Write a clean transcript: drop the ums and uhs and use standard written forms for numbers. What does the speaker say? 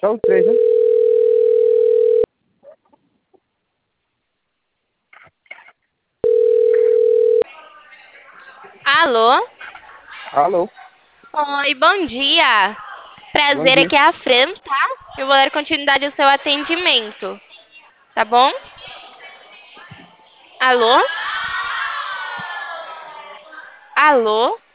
Só os três, né? Alô? Alô, Oi, bom dia. bom Prazer, dia. aqui é a Fran, tá? Eu vou dar continuidade ao seu atendimento, tá bom? Alô? Alô?